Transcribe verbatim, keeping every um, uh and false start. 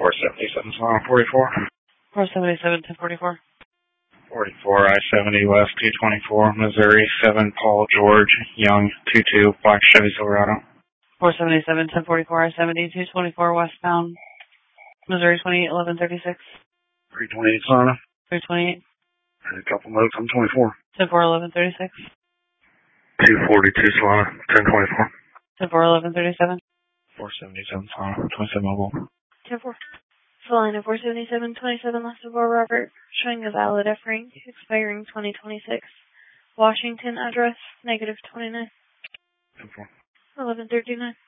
four seventy-seven, Solana forty-four. four seventy-seven, ten forty-four. forty-four, I seventy West, two twenty-four, Missouri, seven Paul George, Young, two two, Black Chevy Silverado. four seventy-seven, ten forty-four, I seventy, two twenty-four, westbound, Missouri, twenty-eight eleven thirty-six. three twenty-eight, Solana. three twenty-eight. A couple notes, I'm twenty-four. ten four eleven thirty-six. two forty-two, Solana, ten twenty-four. ten four eleven thirty-seven. four seventy-seven, Solana, twenty-seven mobile. ten four. Solana four seventy-seven twenty-seven, last of all, Robert, showing a valid F rank, expiring twenty twenty-six. Washington address, negative twenty-nine. ten four. eleven thirty-nine.